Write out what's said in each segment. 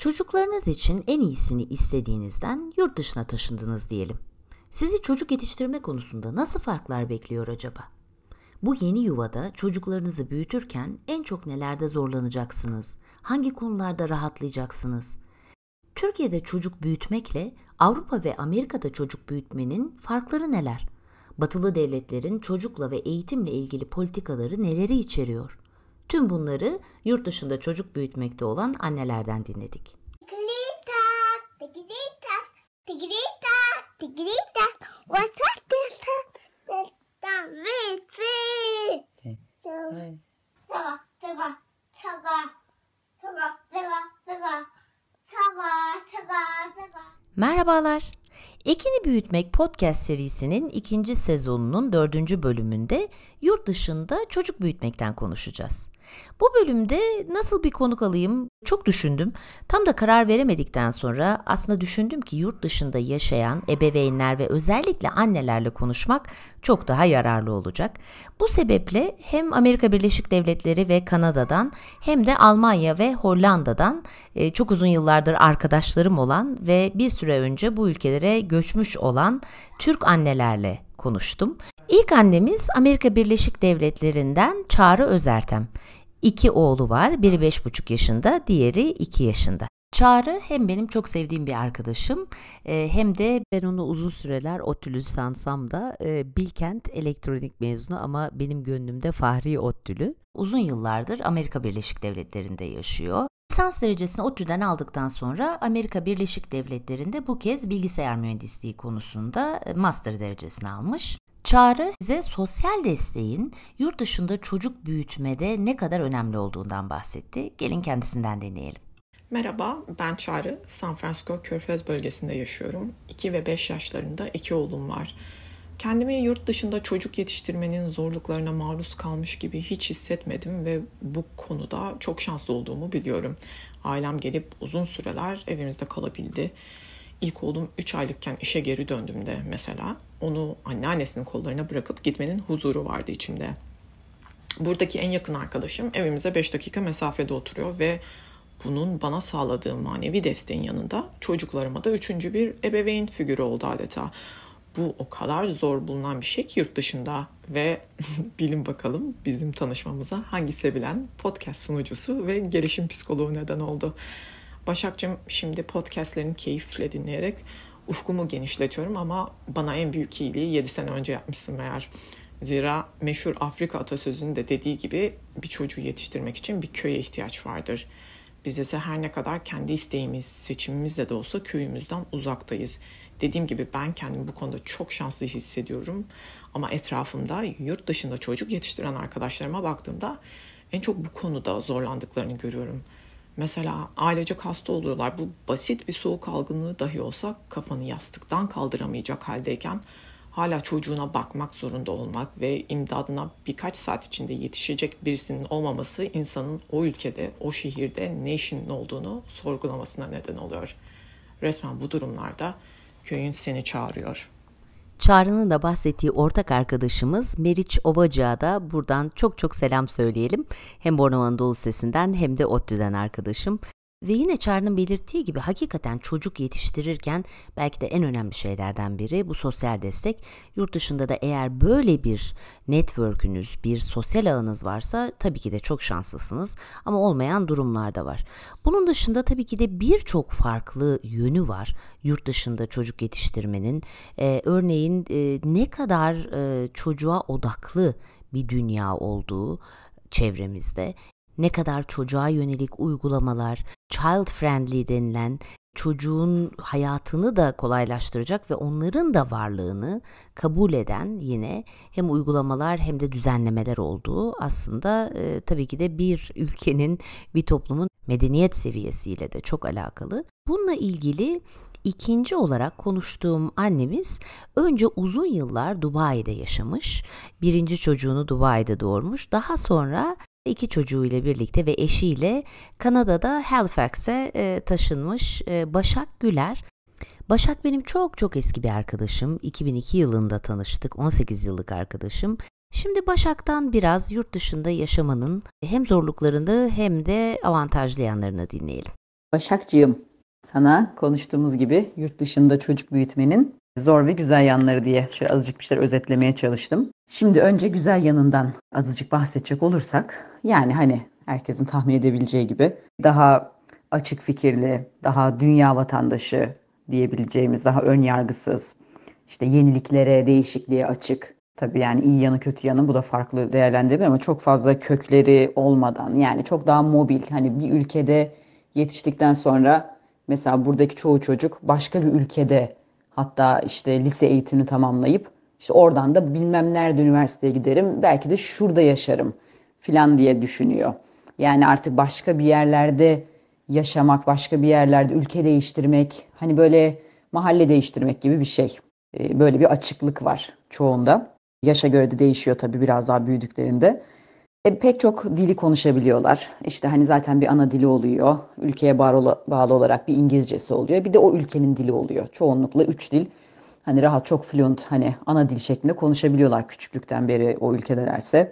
Çocuklarınız için en iyisini istediğinizden yurt dışına taşındınız diyelim. Sizi çocuk yetiştirme konusunda nasıl farklar bekliyor acaba? Bu yeni yuvada çocuklarınızı büyütürken en çok nelerde zorlanacaksınız? Hangi konularda rahatlayacaksınız? Türkiye'de çocuk büyütmekle Avrupa ve Amerika'da çocuk büyütmenin farkları neler? Batılı devletlerin çocukla ve eğitimle ilgili politikaları neleri içeriyor? Tüm bunları yurt dışında çocuk büyütmekte olan annelerden dinledik. Merhabalar. Ekini Büyütmek podcast serisinin 2. sezonunun 4. bölümünde yurt dışında çocuk büyütmekten konuşacağız. Bu bölümde nasıl bir konuk alayım çok düşündüm. Tam da karar veremedikten sonra aslında düşündüm ki yurt dışında yaşayan ebeveynler ve özellikle annelerle konuşmak çok daha yararlı olacak. Bu sebeple hem Amerika Birleşik Devletleri ve Kanada'dan hem de Almanya ve Hollanda'dan çok uzun yıllardır arkadaşlarım olan ve bir süre önce bu ülkelere göçmüş olan Türk annelerle konuştum. İlk annemiz Amerika Birleşik Devletleri'nden Çağrı Özertem. 2 oğlu var, biri 5,5 yaşında, diğeri 2 yaşında. Çağrı hem benim çok sevdiğim bir arkadaşım hem de ben onu uzun süreler ODTÜ'lü sansam da Bilkent elektronik mezunu ama benim gönlümde Fahri ODTÜ'lü. Uzun yıllardır Amerika Birleşik Devletleri'nde yaşıyor. Lisans derecesini ODTÜ'den aldıktan sonra Amerika Birleşik Devletleri'nde bu kez bilgisayar mühendisliği konusunda master derecesini almış. Çağrı bize sosyal desteğin yurt dışında çocuk büyütmede ne kadar önemli olduğundan bahsetti. Gelin kendisinden dinleyelim. Merhaba, ben Çağrı. San Francisco Körfez bölgesinde yaşıyorum. 2 ve 5 yaşlarında 2 oğlum var. Kendimi yurt dışında çocuk yetiştirmenin zorluklarına maruz kalmış gibi hiç hissetmedim ve bu konuda çok şanslı olduğumu biliyorum. Ailem gelip uzun süreler evimizde kalabildi. İlk oğlum 3 aylıkken işe geri döndüğümde mesela onu anneannesinin kollarına bırakıp gitmenin huzuru vardı içimde. Buradaki en yakın arkadaşım evimize 5 dakika mesafede oturuyor ve bunun bana sağladığı manevi desteğin yanında çocuklarıma da 3. bir ebeveyn figürü oldu adeta. Bu o kadar zor bulunan bir şey ki yurt dışında ve bilin bakalım bizim tanışmamıza hangi sevilen podcast sunucusu ve gelişim psikoloğu neden oldu. Başakcığım, şimdi podcastlerini keyifle dinleyerek ufkumu genişletiyorum ama bana en büyük iyiliği 7 sene önce yapmışsın meğer. Zira meşhur Afrika atasözünün de dediği gibi bir çocuğu yetiştirmek için bir köye ihtiyaç vardır. Biz ise her ne kadar kendi isteğimiz, seçimimizle de olsa köyümüzden uzaktayız. Dediğim gibi ben kendimi bu konuda çok şanslı hissediyorum. Ama etrafımda yurt dışında çocuk yetiştiren arkadaşlarıma baktığımda en çok bu konuda zorlandıklarını görüyorum. Mesela ailecek hasta oluyorlar. Bu basit bir soğuk algınlığı dahi olsa kafanı yastıktan kaldıramayacak haldeyken hala çocuğuna bakmak zorunda olmak ve imdadına birkaç saat içinde yetişecek birisinin olmaması insanın o ülkede, o şehirde ne işinin olduğunu sorgulamasına neden oluyor. Resmen bu durumlarda köyün seni çağırıyor. Çağrı'nın da bahsettiği ortak arkadaşımız Meriç Ovacık'a da buradan çok çok selam söyleyelim. Hem Bornova Anadolu Lisesi'nden hem de ODTÜ'den arkadaşım. Ve yine Çağrı'nın belirttiği gibi hakikaten çocuk yetiştirirken belki de en önemli şeylerden biri bu sosyal destek. Yurt dışında da eğer böyle bir network'ünüz, bir sosyal ağınız varsa tabii ki de çok şanslısınız ama olmayan durumlar da var. Bunun dışında tabii ki de birçok farklı yönü var yurt dışında çocuk yetiştirmenin. Örneğin ne kadar çocuğa odaklı bir dünya olduğu çevremizde. Ne kadar çocuğa yönelik uygulamalar, child friendly denilen çocuğun hayatını da kolaylaştıracak ve onların da varlığını kabul eden yine hem uygulamalar hem de düzenlemeler olduğu aslında tabii ki de bir ülkenin, bir toplumun medeniyet seviyesiyle de çok alakalı. Bununla ilgili İkinci olarak konuştuğum annemiz önce uzun yıllar Dubai'de yaşamış, birinci çocuğunu Dubai'de doğurmuş, daha sonra 2 çocuğuyla birlikte ve eşiyle Kanada'da Halifax'e taşınmış Başak Güler. Başak benim çok çok eski bir arkadaşım. 2002 yılında tanıştık. 18 yıllık arkadaşım. Şimdi Başak'tan biraz yurt dışında yaşamanın hem zorluklarını hem de avantajlı yanlarını dinleyelim. Başakcığım, sana konuştuğumuz gibi yurt dışında çocuk büyütmenin zor ve güzel yanları diye şöyle azıcık bir şeyler özetlemeye çalıştım. Şimdi önce güzel yanından azıcık bahsedecek olursak, yani hani herkesin tahmin edebileceği gibi daha açık fikirli, daha dünya vatandaşı diyebileceğimiz, daha ön yargısız, işte yeniliklere, değişikliğe açık. Tabii yani iyi yanı kötü yanı bu da farklı değerlendirilir ama çok fazla kökleri olmadan, yani çok daha mobil. Hani bir ülkede yetiştikten sonra mesela buradaki çoğu çocuk başka bir ülkede, hatta işte lise eğitimini tamamlayıp işte oradan da bilmem nerede üniversiteye giderim, belki de şurada yaşarım filan diye düşünüyor. Yani artık başka bir yerlerde yaşamak, başka bir yerlerde ülke değiştirmek, hani böyle mahalle değiştirmek gibi bir şey. Böyle bir açıklık var çoğunda. Yaşa göre de değişiyor tabii biraz daha büyüdüklerinde. Pek çok dili konuşabiliyorlar. İşte hani zaten bir ana dili oluyor. Ülkeye bağlı olarak bir İngilizcesi oluyor. Bir de o ülkenin dili oluyor. Çoğunlukla 3 dil. Hani rahat, çok fluent, hani ana dil şeklinde konuşabiliyorlar küçüklükten beri o ülkedelerse.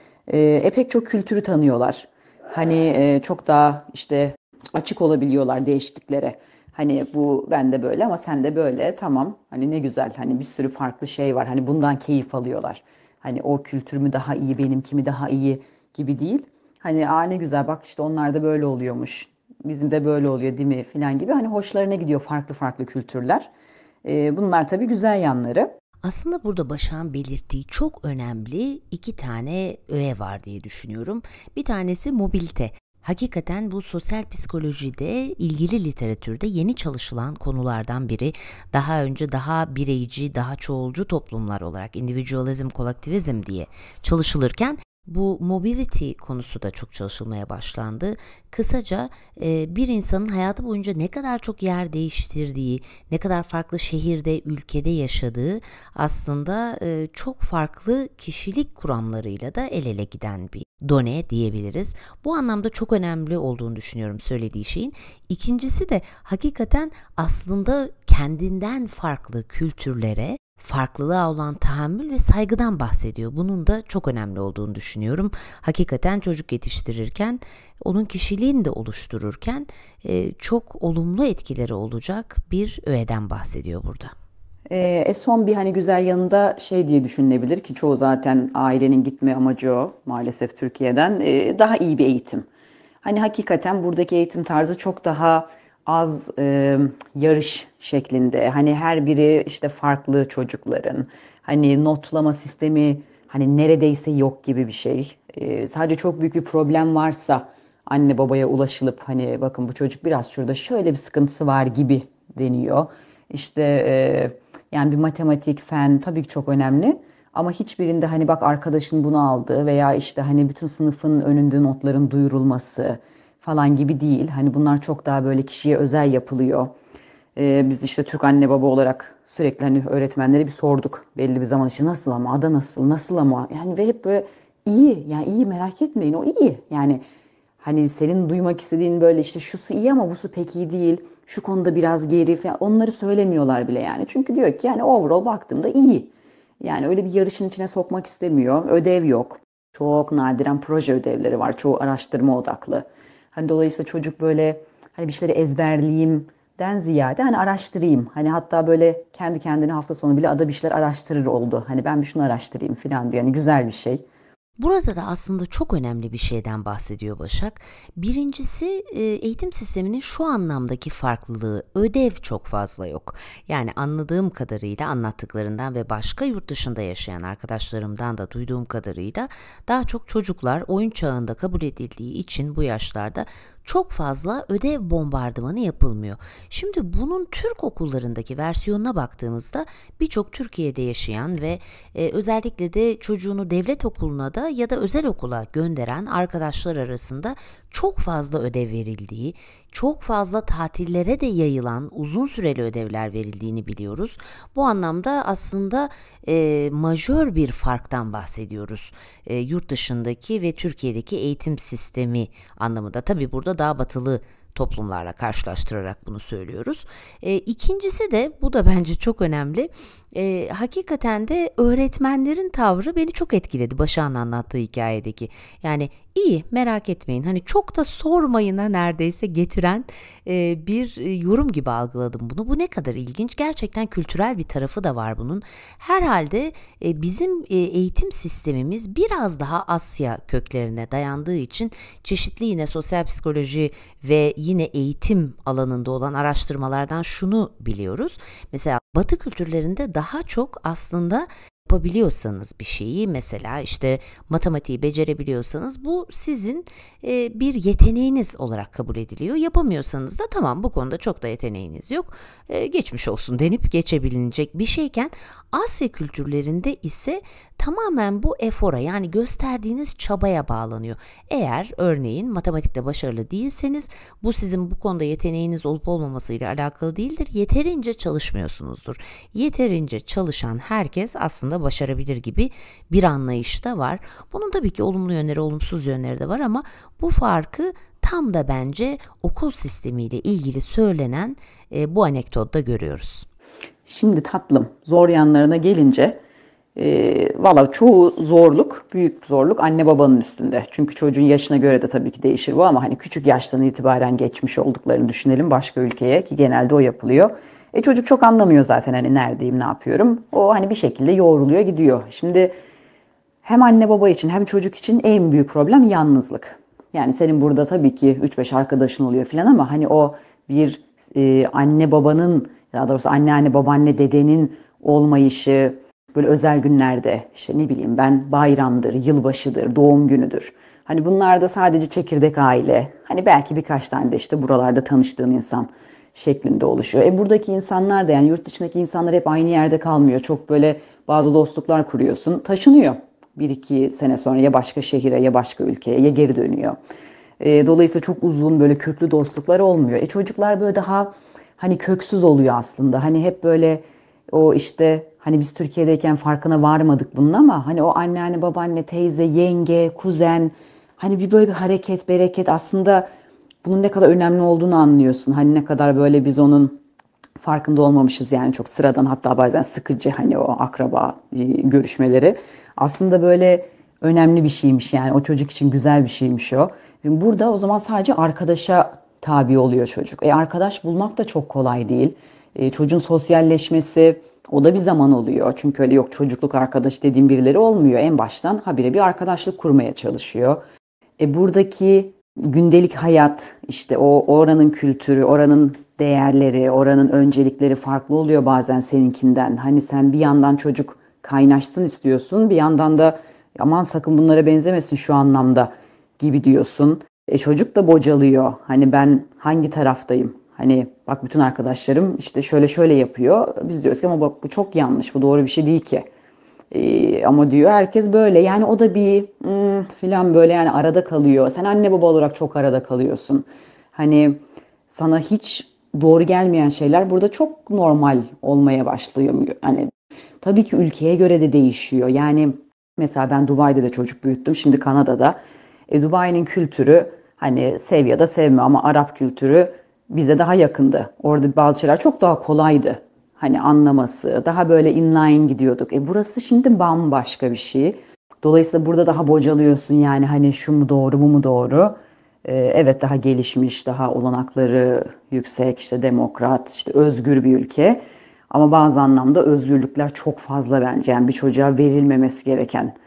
Pek çok kültürü tanıyorlar. Hani çok daha işte açık olabiliyorlar değişikliklere. Hani bu bende böyle ama sende böyle, tamam. Hani ne güzel, hani bir sürü farklı şey var. Hani bundan keyif alıyorlar. Hani o kültür mü daha iyi, benimki mi daha iyi gibi değil. Hani ne güzel, bak işte onlar da böyle oluyormuş. Bizim de böyle oluyor değil mi filan gibi. Hani hoşlarına gidiyor farklı farklı kültürler. Bunlar tabii güzel yanları. Aslında burada Başak'ın belirttiği çok önemli iki tane öğe var diye düşünüyorum. Bir tanesi mobilite. Hakikaten bu sosyal psikolojide ilgili literatürde yeni çalışılan konulardan biri. Daha önce daha bireyci, daha çoğulcu toplumlar olarak individualizm, kolektivizm diye çalışılırken bu mobility konusu da çok çalışılmaya başlandı. Kısaca bir insanın hayatı boyunca ne kadar çok yer değiştirdiği, ne kadar farklı şehirde, ülkede yaşadığı aslında çok farklı kişilik kuramlarıyla da el ele giden bir done diyebiliriz. Bu anlamda çok önemli olduğunu düşünüyorum söylediği şeyin. İkincisi de hakikaten aslında kendinden farklı kültürlere farklılığa olan tahammül ve saygıdan bahsediyor. Bunun da çok önemli olduğunu düşünüyorum. Hakikaten çocuk yetiştirirken, onun kişiliğini de oluştururken çok olumlu etkileri olacak bir öğeden bahsediyor burada. Son bir hani güzel yanında şey diye düşünülebilir ki çoğu zaten ailenin gitme amacı o maalesef Türkiye'den. Daha iyi bir eğitim. Hani hakikaten buradaki eğitim tarzı çok daha az yarış şeklinde. Hani her biri işte farklı çocukların. Hani notlama sistemi hani neredeyse yok gibi bir şey. Sadece çok büyük bir problem varsa anne babaya ulaşılıp hani bakın bu çocuk biraz şurada şöyle bir sıkıntısı var gibi deniyor. İşte yani bir matematik, fen tabii ki çok önemli. Ama hiçbirinde hani bak arkadaşın bunu aldı veya işte hani bütün sınıfın önünde notların duyurulması falan gibi değil. Hani bunlar çok daha böyle kişiye özel yapılıyor. Biz işte Türk anne baba olarak sürekli hani öğretmenlere bir sorduk belli bir zaman, işte nasıl ama, ada nasıl, nasıl ama, yani ve hep böyle iyi, yani iyi, merak etmeyin o iyi. Yani hani senin duymak istediğin böyle işte şusu iyi ama busu pek iyi değil, şu konuda biraz geri falan, onları söylemiyorlar bile yani. Çünkü diyor ki yani overall baktığımda iyi. Yani öyle bir yarışın içine sokmak istemiyor. Ödev yok. Çok nadiren proje ödevleri var. Çoğu araştırma odaklı. Hani dolayısıyla çocuk böyle hani bir şeyleri ezberleyeyimden ziyade hani araştırayım. Hani hatta böyle kendi kendine hafta sonu bile ada bir şeyler araştırır oldu. Hani ben bir şunu araştırayım falan diyor. Yani güzel bir şey. Burada da aslında çok önemli bir şeyden bahsediyor Başak. Birincisi eğitim sisteminin şu anlamdaki farklılığı, ödev çok fazla yok. Yani anladığım kadarıyla anlattıklarından ve başka yurt dışında yaşayan arkadaşlarımdan da duyduğum kadarıyla daha çok çocuklar oyun çağında kabul edildiği için bu yaşlarda çok fazla ödev bombardımanı yapılmıyor. Şimdi bunun Türk okullarındaki versiyonuna baktığımızda birçok Türkiye'de yaşayan ve özellikle de çocuğunu devlet okuluna da ya da özel okula gönderen arkadaşlar arasında çok fazla ödev verildiği, çok fazla tatillere de yayılan uzun süreli ödevler verildiğini biliyoruz. Bu anlamda aslında majör bir farktan bahsediyoruz. Yurt dışındaki ve Türkiye'deki eğitim sistemi anlamında. Tabii burada daha batılı toplumlarla karşılaştırarak bunu söylüyoruz. İkincisi de bu da bence çok önemli. Hakikaten de öğretmenlerin tavrı beni çok etkiledi Başak'ın anlattığı hikayedeki. Yani iyi, merak etmeyin, hani çok da sormayına neredeyse getiren bir yorum gibi algıladım bunu. Bu ne kadar ilginç. Gerçekten kültürel bir tarafı da var bunun. Herhalde bizim eğitim sistemimiz biraz daha Asya köklerine dayandığı için çeşitli yine sosyal psikoloji ve yine eğitim alanında olan araştırmalardan şunu biliyoruz. Mesela Batı kültürlerinde daha çok aslında yapabiliyorsanız bir şeyi, mesela işte matematiği becerebiliyorsanız bu sizin bir yeteneğiniz olarak kabul ediliyor. Yapamıyorsanız da tamam, bu konuda çok da yeteneğiniz yok, geçmiş olsun denip geçebilecek bir şeyken Asya kültürlerinde ise tamamen bu efora, yani gösterdiğiniz çabaya bağlanıyor. Eğer örneğin matematikte başarılı değilseniz bu sizin bu konuda yeteneğiniz olup olmamasıyla alakalı değildir. Yeterince çalışmıyorsunuzdur. Yeterince çalışan herkes aslında başarabilir gibi bir anlayış da var. Bunun tabii ki olumlu yönleri, olumsuz yönleri de var ama bu farkı tam da bence okul sistemiyle ilgili söylenen bu anekdotta görüyoruz. Şimdi tatlım, zor yanlarına gelince valla çoğu zorluk, büyük zorluk anne babanın üstünde. Çünkü çocuğun yaşına göre de tabii ki değişir bu ama hani küçük yaştan itibaren geçmiş olduklarını düşünelim başka ülkeye, ki genelde o yapılıyor. Çocuk çok anlamıyor zaten hani neredeyim, ne yapıyorum. O hani bir şekilde yoğruluyor gidiyor. Şimdi hem anne baba için hem çocuk için en büyük problem yalnızlık. Yani senin burada tabii ki 3-5 arkadaşın oluyor falan ama hani o bir anne babanın, daha doğrusu anneanne, babaanne, dedenin olmayışı, böyle özel günlerde işte ne bileyim ben, bayramdır, yılbaşıdır, doğum günüdür. Hani bunlarda sadece çekirdek aile, hani belki birkaç tane de işte buralarda tanıştığın insan şeklinde oluşuyor. Buradaki insanlar da, yani yurt dışındaki insanlar hep aynı yerde kalmıyor. Çok böyle bazı dostluklar kuruyorsun, taşınıyor. 1-2 sene sonra ya başka şehire ya başka ülkeye ya geri dönüyor. Dolayısıyla çok uzun böyle köklü dostluklar olmuyor. Çocuklar böyle daha hani köksüz oluyor aslında. Hani hep böyle o işte hani biz Türkiye'deyken farkına varmadık bunun ama hani o anneanne, babaanne, teyze, yenge, kuzen, hani bir böyle bir hareket, bereket, aslında bunun ne kadar önemli olduğunu anlıyorsun. Hani ne kadar böyle biz onun farkında olmamışız, yani çok sıradan, hatta bazen sıkıcı hani o akraba görüşmeleri. Aslında böyle önemli bir şeymiş, yani o çocuk için güzel bir şeymiş o. Burada o zaman sadece arkadaşa tabi oluyor çocuk. Arkadaş bulmak da çok kolay değil. Çocuğun sosyalleşmesi, o da bir zaman oluyor. Çünkü öyle yok çocukluk arkadaş dediğim birileri olmuyor. En baştan habire bir arkadaşlık kurmaya çalışıyor. Buradaki gündelik hayat, işte o oranın kültürü, oranın değerleri, oranın öncelikleri farklı oluyor bazen seninkinden. Hani sen bir yandan çocuk kaynaşsın istiyorsun, bir yandan da aman sakın bunlara benzemesin şu anlamda gibi diyorsun. Çocuk da bocalıyor. Hani ben hangi taraftayım? Hani bak bütün arkadaşlarım işte şöyle şöyle yapıyor. Biz diyoruz ki ama bak bu çok yanlış, bu doğru bir şey değil ki. Ama diyor herkes böyle. Yani o da bir filan böyle, yani arada kalıyor. Sen anne baba olarak çok arada kalıyorsun. Hani sana hiç doğru gelmeyen şeyler burada çok normal olmaya başlıyor. Hani tabii ki ülkeye göre de değişiyor. Yani mesela ben Dubai'de de çocuk büyüttüm. Şimdi Kanada'da. Dubai'nin kültürü hani sev ya da sevme ama Arap kültürü bize daha yakındı. Orada bazı şeyler çok daha kolaydı. Hani anlaması, daha böyle inline gidiyorduk. Burası şimdi bambaşka bir şey. Dolayısıyla burada daha bocalıyorsun, yani hani şu mu doğru, bu mu doğru? Evet, daha gelişmiş, daha olanakları yüksek, işte demokrat, işte özgür bir ülke. Ama bazı anlamda özgürlükler çok fazla bence. Yani bir çocuğa verilmemesi gereken.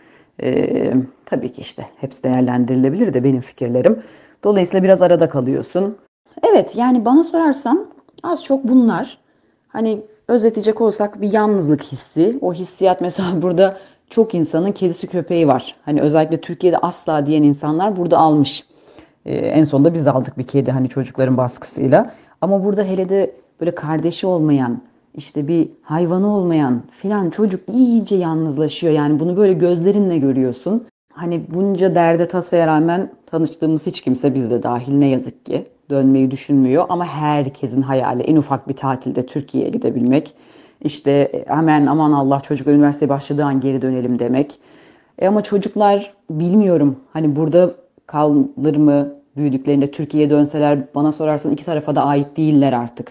Tabii ki işte hepsi değerlendirilebilir de benim fikirlerim. Dolayısıyla biraz arada kalıyorsun. Evet, yani bana sorarsan az çok bunlar. Hani özetleyecek olsak bir yalnızlık hissi. O hissiyat mesela burada çok insanın kedisi köpeği var. Hani özellikle Türkiye'de asla diyen insanlar burada almış. En sonunda biz aldık bir kedi hani çocukların baskısıyla. Ama burada hele de böyle kardeşi olmayan, işte bir hayvanı olmayan filan çocuk iyice yalnızlaşıyor. Yani bunu böyle gözlerinle görüyorsun. Hani bunca derde tasaya rağmen tanıştığımız hiç kimse, biz de dahil ne yazık ki, dönmeyi düşünmüyor. Ama herkesin hayali en ufak bir tatilde Türkiye'ye gidebilmek. İşte hemen aman Allah çocuk üniversiteye başladığı an geri dönelim demek. Ama çocuklar bilmiyorum hani burada kalır mı, büyüdüklerinde Türkiye'ye dönseler, bana sorarsan iki tarafa da ait değiller artık.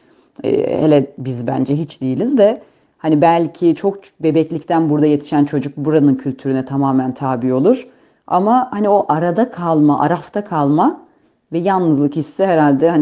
Hele biz bence hiç değiliz de hani belki çok bebeklikten burada yetişen çocuk buranın kültürüne tamamen tabi olur. Ama hani o arada kalma, arafta kalma ve yalnızlık hissi herhalde hani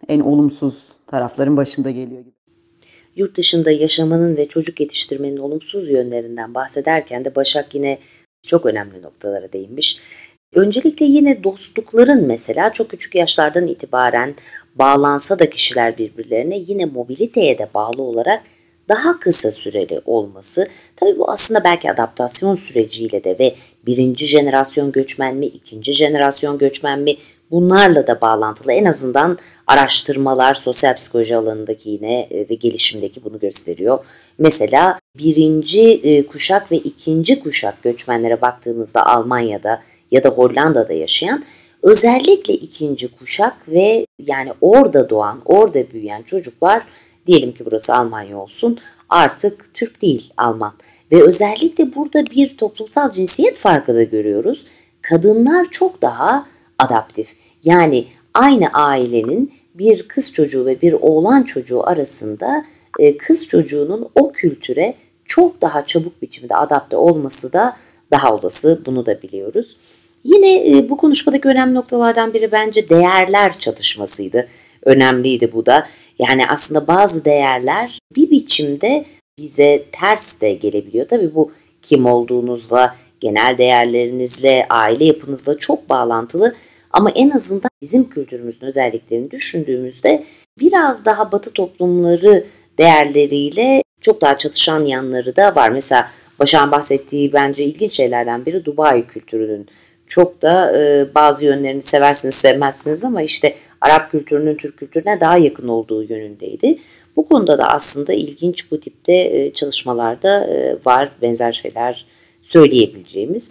en olumsuz tarafların başında geliyor gibi. Yurt dışında yaşamanın ve çocuk yetiştirmenin olumsuz yönlerinden bahsederken de Başak yine çok önemli noktalara değinmiş. Öncelikle yine dostlukların mesela çok küçük yaşlardan itibaren bağlansa da kişiler birbirlerine yine mobiliteye de bağlı olarak daha kısa süreli olması. Tabii bu aslında belki adaptasyon süreciyle de ve birinci jenerasyon göçmen mi, ikinci jenerasyon göçmen mi bunlarla da bağlantılı. En azından araştırmalar sosyal psikoloji alanındaki yine ve gelişimdeki bunu gösteriyor. Mesela birinci kuşak ve ikinci kuşak göçmenlere baktığımızda Almanya'da ya da Hollanda'da yaşayan özellikle ikinci kuşak ve yani orada doğan, orada büyüyen çocuklar, diyelim ki burası Almanya olsun, artık Türk değil Alman. Ve özellikle burada bir toplumsal cinsiyet farkı da görüyoruz. Kadınlar çok daha adaptif. Yani aynı ailenin bir kız çocuğu ve bir oğlan çocuğu arasında kız çocuğunun o kültüre çok daha çabuk biçimde adapte olması da daha olası. Bunu da biliyoruz. Yine bu konuşmadaki önemli noktalardan biri bence değerler çatışmasıydı. Önemliydi bu da. Yani aslında bazı değerler bir biçimde bize ters de gelebiliyor. Tabii bu kim olduğunuzla, genel değerlerinizle, aile yapınızla çok bağlantılı. Ama en azından bizim kültürümüzün özelliklerini düşündüğümüzde biraz daha Batı toplumları değerleriyle çok daha çatışan yanları da var. Mesela Başak'ın bahsettiği bence ilginç şeylerden biri Dubai kültürünün. Çok da bazı yönlerini seversiniz sevmezsiniz ama işte Arap kültürünün Türk kültürüne daha yakın olduğu yönündeydi. Bu konuda da aslında ilginç bu tipte çalışmalarda var, benzer şeyler söyleyebileceğimiz.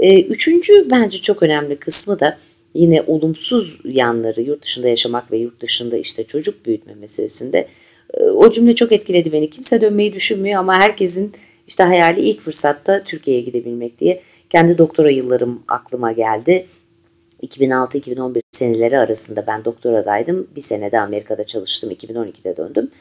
Üçüncü bence çok önemli kısmı da yine olumsuz yanları, yurt dışında yaşamak ve yurt dışında işte çocuk büyütme meselesinde. O cümle çok etkiledi beni. Kimse dönmeyi düşünmüyor ama herkesin işte hayali ilk fırsatta Türkiye'ye gidebilmek diye. Kendi doktora yıllarım aklıma geldi. 2006-2011 seneleri arasında ben doktoradaydım. Bir sene de Amerika'da çalıştım. 2012'de döndüm.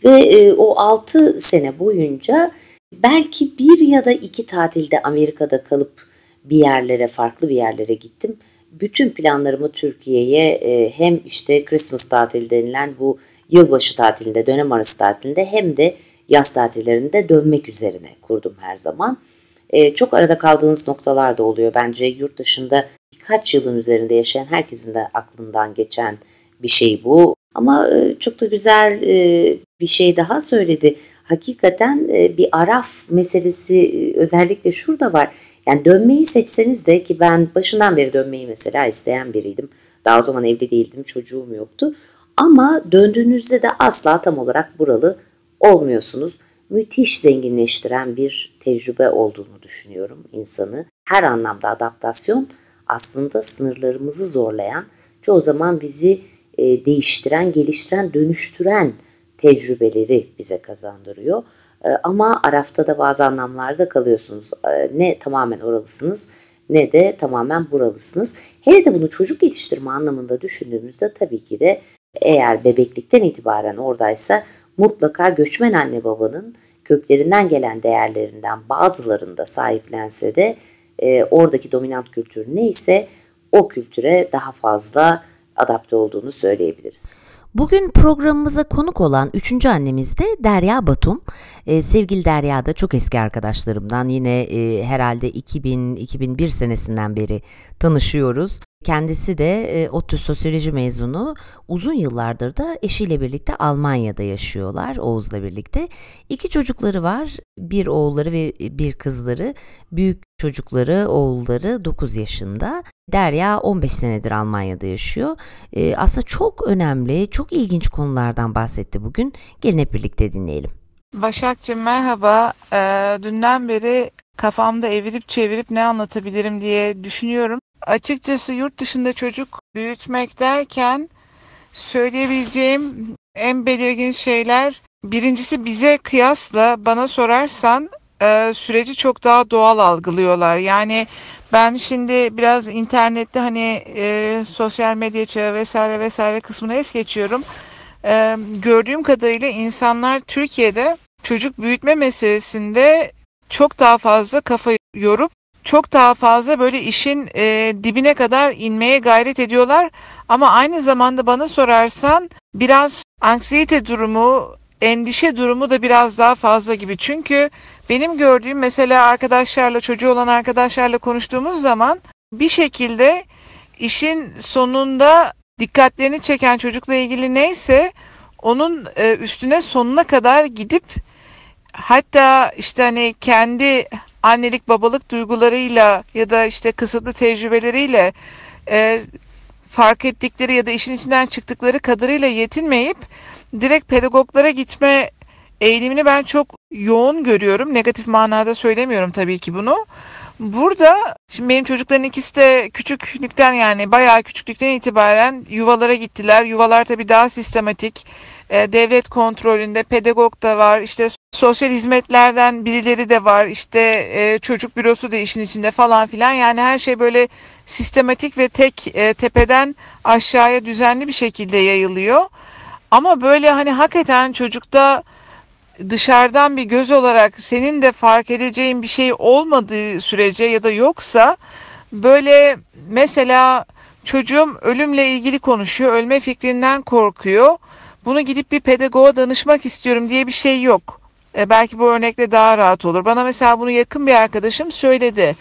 Ve o 6 sene boyunca belki bir ya da iki tatilde Amerika'da kalıp bir yerlere, farklı bir yerlere gittim. Bütün planlarımı Türkiye'ye hem işte Christmas tatili denilen bu yılbaşı tatilinde, dönem arası tatilinde hem de yaz tatillerinde dönmek üzerine kurdum her zaman. Çok arada kaldığınız noktalar da oluyor. Bence yurt dışında birkaç yılın üzerinde yaşayan herkesin de aklından geçen bir şey bu. Ama çok da güzel bir şey daha söyledi. Hakikaten bir araf meselesi özellikle şurada var. Yani dönmeyi seçseniz de, ki ben başından beri dönmeyi mesela isteyen biriydim. Daha o zaman evli değildim, çocuğum yoktu. Ama döndüğünüzde de asla tam olarak buralı olmuyorsunuz. Müthiş zenginleştiren bir tecrübe olduğunu düşünüyorum insanı. Her anlamda adaptasyon aslında sınırlarımızı zorlayan, çoğu zaman bizi değiştiren, geliştiren, dönüştüren tecrübeleri bize kazandırıyor. Ama arafta da bazı anlamlarda kalıyorsunuz. Ne tamamen oralısınız ne de tamamen buralısınız. Hele de bunu çocuk yetiştirme anlamında düşündüğümüzde tabii ki de eğer bebeklikten itibaren oradaysa mutlaka göçmen anne babanın köklerinden gelen değerlerinden bazılarını da sahiplense de oradaki dominant kültür neyse o kültüre daha fazla adapte olduğunu söyleyebiliriz. Bugün programımıza konuk olan üçüncü annemiz de Derya Batum. Sevgili Derya da çok eski arkadaşlarımdan, yine herhalde 2000-2001 senesinden beri tanışıyoruz. Kendisi de ODTÜ sosyoloji mezunu, uzun yıllardır da eşiyle birlikte Almanya'da yaşıyorlar, Oğuz'la birlikte. 2 çocukları var, bir oğulları ve bir kızları. Büyük çocukları, oğulları 9 yaşında. Derya 15 senedir Almanya'da yaşıyor. Aslında çok önemli, çok ilginç konulardan bahsetti bugün. Gelin hep birlikte dinleyelim. Başakcığım merhaba. Dünden beri kafamda evirip çevirip ne anlatabilirim diye düşünüyorum. Açıkçası yurt dışında çocuk büyütmek derken söyleyebileceğim en belirgin şeyler, birincisi bize kıyasla bana sorarsan süreci çok daha doğal algılıyorlar. Yani ben şimdi biraz internette hani sosyal medya çağı vesaire vesaire kısmına es geçiyorum. Gördüğüm kadarıyla insanlar Türkiye'de çocuk büyütme meselesinde çok daha fazla kafa yorup çok daha fazla böyle işin dibine kadar inmeye gayret ediyorlar. Ama aynı zamanda bana sorarsan biraz anksiyete durumu, endişe durumu da biraz daha fazla gibi. Çünkü benim gördüğüm mesela arkadaşlarla, çocuğu olan arkadaşlarla konuştuğumuz zaman bir şekilde işin sonunda dikkatlerini çeken çocukla ilgili neyse onun üstüne sonuna kadar gidip hatta işte hani kendi annelik babalık duygularıyla ya da işte kısıtlı tecrübeleriyle e, fark ettikleri ya da işin içinden çıktıkları kadarıyla yetinmeyip direkt pedagoglara gitme eğilimini ben çok yoğun görüyorum. Negatif manada söylemiyorum tabii ki bunu. Burada şimdi benim çocukların ikisi de küçüklükten yani bayağı küçüklükten itibaren yuvalara gittiler. Yuvalar tabii daha sistematik. Devlet kontrolünde pedagog da var. İşte sosyal hizmetlerden birileri de var. İşte çocuk bürosu da işin içinde falan filan. Yani her şey böyle sistematik ve tek tepeden aşağıya düzenli bir şekilde yayılıyor. Ama böyle hani hakikaten çocukta dışarıdan bir göz olarak senin de fark edeceğin bir şey olmadığı sürece ya da yoksa böyle mesela çocuğum ölümle ilgili konuşuyor, ölme fikrinden korkuyor. Bunu gidip bir pedagoğa danışmak istiyorum diye bir şey yok. Belki bu örnekle daha rahat olur. Bana mesela bunu yakın bir arkadaşım söyledi.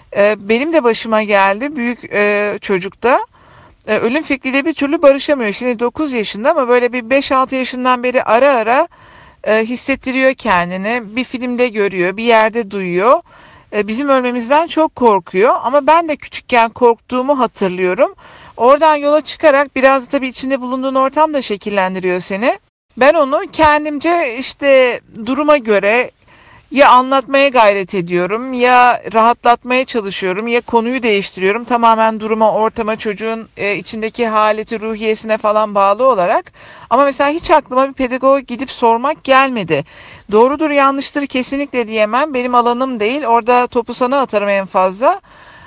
Benim de başıma geldi büyük çocukta. Ölüm fikriyle bir türlü barışamıyor. Şimdi 9 yaşında ama böyle bir 5-6 yaşından beri ara ara hissettiriyor kendini. Bir filmde görüyor, bir yerde duyuyor. Bizim ölmemizden çok korkuyor. Ama ben de küçükken korktuğumu hatırlıyorum. Oradan yola çıkarak biraz da tabii içinde bulunduğun ortam da şekillendiriyor seni. Ben onu kendimce işte duruma göre ya anlatmaya gayret ediyorum, ya rahatlatmaya çalışıyorum, ya konuyu değiştiriyorum. Tamamen duruma, ortama, çocuğun içindeki haleti, ruhiyesine falan bağlı olarak. Ama mesela hiç aklıma bir pedagoga gidip sormak gelmedi. Doğrudur, yanlıştır kesinlikle diyemem. Benim alanım değil. Orada topu sana atarım en fazla.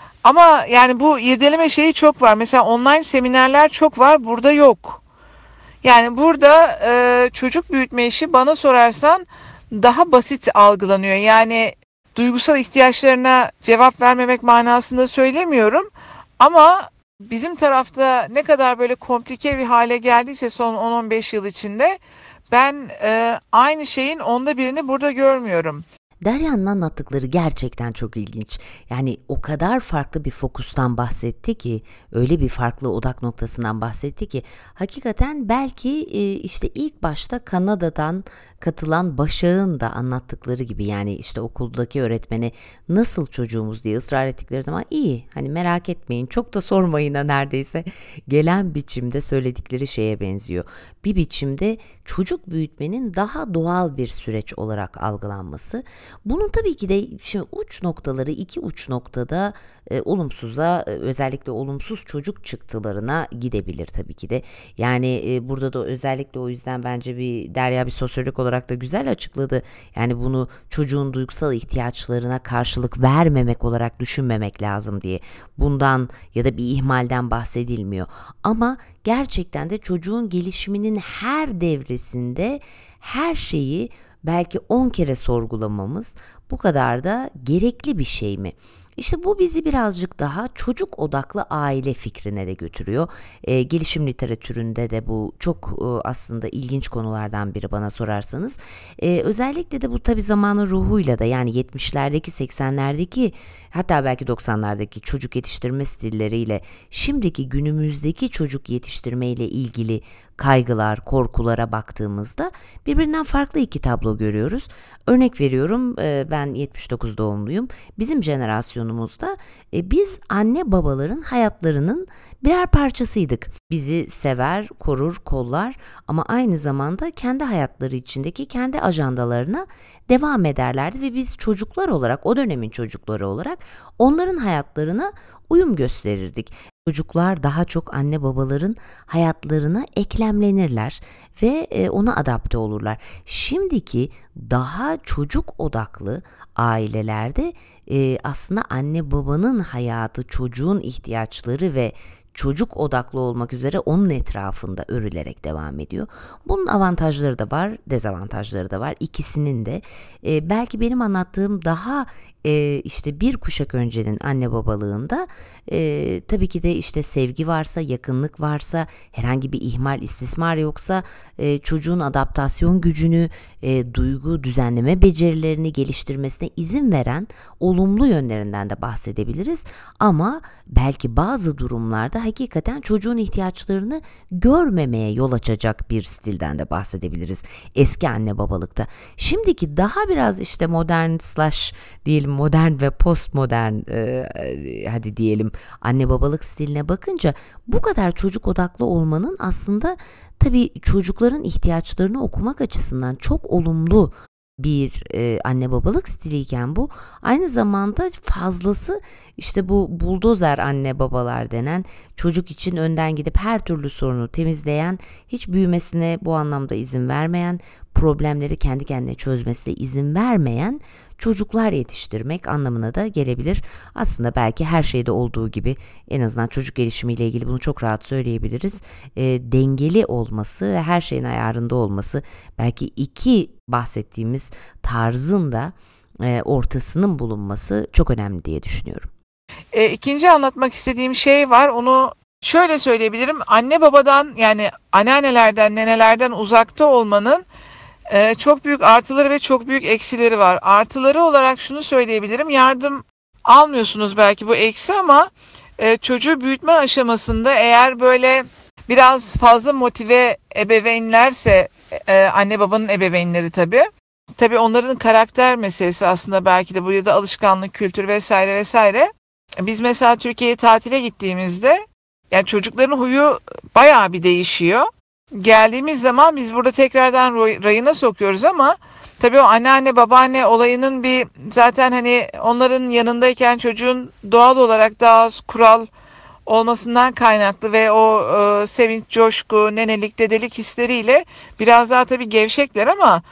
Ama yani bu irdeleme şeyi çok var. Mesela online seminerler çok var, burada yok. Yani burada çocuk büyütme işi bana sorarsan daha basit algılanıyor. Yani duygusal ihtiyaçlarına cevap vermemek manasında söylemiyorum. Ama bizim tarafta ne kadar böyle komplike bir hale geldiyse son 10-15 yıl içinde ben aynı şeyin onda birini burada görmüyorum. Derya'nın anlattıkları gerçekten çok ilginç. Yani o kadar farklı bir fokustan bahsetti ki, öyle bir farklı odak noktasından bahsetti ki, hakikaten belki işte ilk başta Kanada'dan katılan Başak'ın da anlattıkları gibi, yani işte okuldaki öğretmene nasıl çocuğumuz diye ısrar ettikleri zaman iyi, hani merak etmeyin, çok da sormayına neredeyse gelen biçimde söyledikleri şeye benziyor. Bir biçimde çocuk büyütmenin daha doğal bir süreç olarak algılanması. Bunun tabii ki de şimdi uç noktaları, iki uç noktada olumsuza, özellikle olumsuz çocuk çıktılarına gidebilir tabii ki de. Yani burada da özellikle o yüzden bence Derya bir sosyolog olarak da güzel açıkladı. Yani bunu çocuğun duygusal ihtiyaçlarına karşılık vermemek olarak düşünmemek lazım diye. Bundan ya da bir ihmalden bahsedilmiyor. Ama gerçekten de çocuğun gelişiminin her devresinde her şeyi belki 10 kere sorgulamamız bu kadar da gerekli bir şey mi? İşte bu bizi birazcık daha çocuk odaklı aile fikrine de götürüyor. Gelişim literatüründe de bu çok aslında ilginç konulardan biri bana sorarsanız. Özellikle de bu tabii zamanın ruhuyla da, yani 70'lerdeki, 80'lerdeki, hatta belki 90'lardaki çocuk yetiştirme stilleriyle şimdiki günümüzdeki çocuk yetiştirme ile ilgili kaygılar, korkulara baktığımızda birbirinden farklı iki tablo görüyoruz. Örnek veriyorum, ben 79 doğumluyum. Bizim jenerasyonumuzda biz anne babaların hayatlarının birer parçasıydık. Bizi sever, korur, kollar ama aynı zamanda kendi hayatları içindeki kendi ajandalarına devam ederlerdi ve biz çocuklar olarak, o dönemin çocukları olarak onların hayatlarına uyum gösterirdik. Çocuklar daha çok anne babaların hayatlarına eklemlenirler ve ona adapte olurlar. Şimdiki daha çocuk odaklı ailelerde aslında anne babanın hayatı, çocuğun ihtiyaçları ve çocuk odaklı olmak üzere onun etrafında örülerek devam ediyor. Bunun avantajları da var, dezavantajları da var. İkisinin de belki benim anlattığım daha işte bir kuşak öncenin anne babalığında tabii ki de işte sevgi varsa, yakınlık varsa, herhangi bir ihmal, istismar yoksa çocuğun adaptasyon gücünü, duygu düzenleme becerilerini geliştirmesine izin veren olumlu yönlerinden de bahsedebiliriz. Ama belki bazı durumlarda hakikaten çocuğun ihtiyaçlarını görmemeye yol açacak bir stilden de bahsedebiliriz eski anne babalıkta. Şimdiki daha biraz işte modern slash diyelim, modern ve postmodern hadi diyelim anne babalık stiline bakınca bu kadar çocuk odaklı olmanın aslında tabii çocukların ihtiyaçlarını okumak açısından çok olumlu bir anne babalık stiliyken, bu aynı zamanda fazlası işte bu buldozer anne babalar denen, çocuk için önden gidip her türlü sorunu temizleyen, hiç büyümesine bu anlamda izin vermeyen, problemleri kendi kendine çözmesine izin vermeyen çocuklar yetiştirmek anlamına da gelebilir. Aslında belki her şeyde olduğu gibi, en azından çocuk gelişimiyle ilgili bunu çok rahat söyleyebiliriz. Dengeli olması ve her şeyin ayarında olması, belki iki bahsettiğimiz tarzın da ortasının bulunması çok önemli diye düşünüyorum. İkinci anlatmak istediğim şey var. Onu şöyle söyleyebilirim. Anne babadan, yani anneannelerden, nenelerden uzakta olmanın çok büyük artıları ve çok büyük eksileri var. Artıları olarak şunu söyleyebilirim. Yardım almıyorsunuz belki, bu eksi, ama çocuğu büyütme aşamasında eğer böyle biraz fazla motive ebeveynlerse, anne babanın ebeveynleri tabii. Tabii onların karakter meselesi aslında, belki de burada alışkanlık, kültür vesaire vesaire. Biz mesela Türkiye'ye tatile gittiğimizde yani çocukların huyu bayağı bir değişiyor. Geldiğimiz zaman biz burada tekrardan rayına sokuyoruz ama tabii o anneanne babaanne olayının bir, zaten hani onların yanındayken çocuğun doğal olarak daha az kural olmasından kaynaklı ve o sevinç, coşku, nenelik, dedelik hisleriyle biraz daha tabii gevşekler ama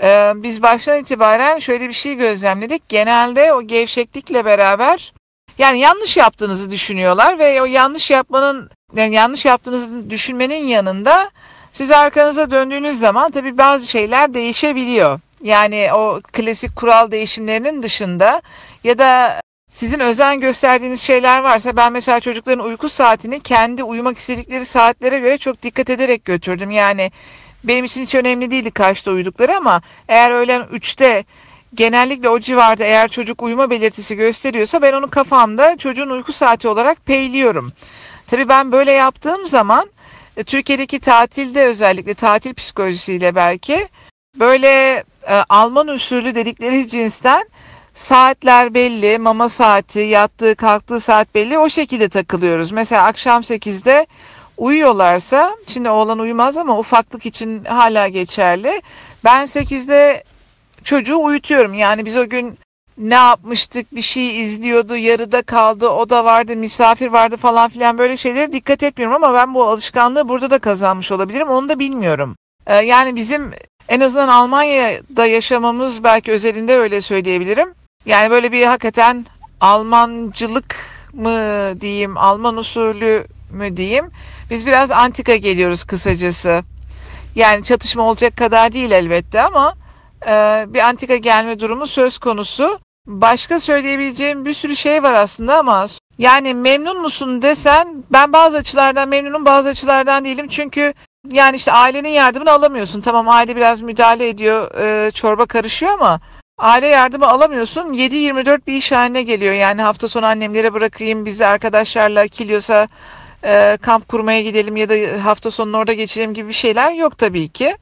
biz baştan itibaren şöyle bir şey gözlemledik. Genelde o gevşeklikle beraber yani yanlış yaptığınızı düşünüyorlar ve o yanlış yapmanın, yani yanlış yaptığınızı düşünmenin yanında siz arkanıza döndüğünüz zaman tabii bazı şeyler değişebiliyor. Yani o klasik kural değişimlerinin dışında ya da sizin özen gösterdiğiniz şeyler varsa, ben mesela çocukların uyku saatini kendi uyumak istedikleri saatlere göre çok dikkat ederek götürdüm. Yani benim için hiç önemli değildi kaçta uyudukları ama eğer öğlen 3'te genellikle o civarda eğer çocuk uyuma belirtisi gösteriyorsa ben onu kafamda çocuğun uyku saati olarak peyliyorum. Tabii ben böyle yaptığım zaman Türkiye'deki tatilde, özellikle tatil psikolojisiyle belki böyle Alman usulü dedikleri cinsten saatler belli, mama saati, yattığı kalktığı saat belli, o şekilde takılıyoruz. Mesela akşam 8'de uyuyorlarsa, şimdi oğlan uyumaz ama ufaklık için hala geçerli. Ben 8'de çocuğu uyutuyorum. Yani biz o gün ne yapmıştık, bir şey izliyordu, yarıda kaldı, o da vardı, misafir vardı falan filan, böyle şeylere dikkat etmiyorum ama ben bu alışkanlığı burada da kazanmış olabilirim, onu da bilmiyorum. Yani bizim en azından Almanya'da yaşamamız belki özelinde öyle söyleyebilirim. Yani böyle bir hakikaten Almancılık mı diyeyim, Alman usulü mü diyeyim, biz biraz antika geliyoruz kısacası. Yani çatışma olacak kadar değil elbette ama bir antika gelme durumu söz konusu. Başka söyleyebileceğim bir sürü şey var aslında ama yani memnun musun desen, ben bazı açılardan memnunum, bazı açılardan değilim. Çünkü yani işte ailenin yardımını alamıyorsun. Tamam, aile biraz müdahale ediyor, çorba karışıyor ama aile yardımı alamıyorsun. 7/24 bir iş haline geliyor. Yani hafta sonu annemlere bırakayım, biz arkadaşlarla Kilyos'a kamp kurmaya gidelim ya da hafta sonunu orada geçirelim gibi bir şeyler yok tabii ki.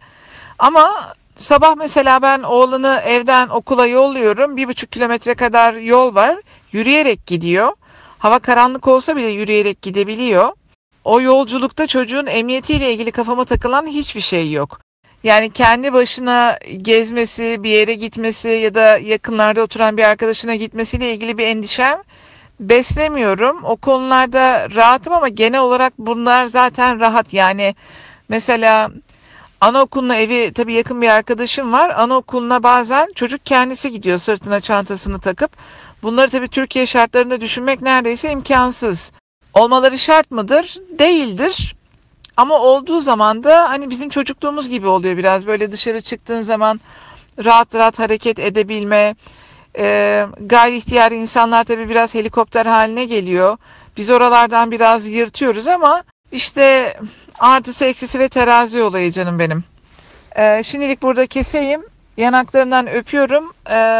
Ama sabah mesela ben oğlanı evden okula yolluyorum. 1,5 kilometre kadar yol var. Yürüyerek gidiyor. Hava karanlık olsa bile yürüyerek gidebiliyor. O yolculukta çocuğun emniyetiyle ilgili kafama takılan hiçbir şey yok. Yani kendi başına gezmesi, bir yere gitmesi ya da yakınlarda oturan bir arkadaşına gitmesiyle ilgili bir endişem beslemiyorum. O konularda rahatım ama genel olarak bunlar zaten rahat. Yani mesela anaokuluna, evi tabii yakın bir arkadaşım var. Anaokuluna bazen çocuk kendisi gidiyor sırtına çantasını takıp. Bunları tabii Türkiye şartlarında düşünmek neredeyse imkansız. Olmaları şart mıdır? Değildir. Ama olduğu zaman da hani bizim çocukluğumuz gibi oluyor biraz. Böyle dışarı çıktığın zaman rahat rahat hareket edebilme, Gayri ihtiyari insanlar tabii biraz helikopter haline geliyor. Biz oralardan biraz yırtıyoruz ama işte artısı eksisi ve terazi olayı canım benim. Şimdilik burada keseyim. Yanaklarından öpüyorum.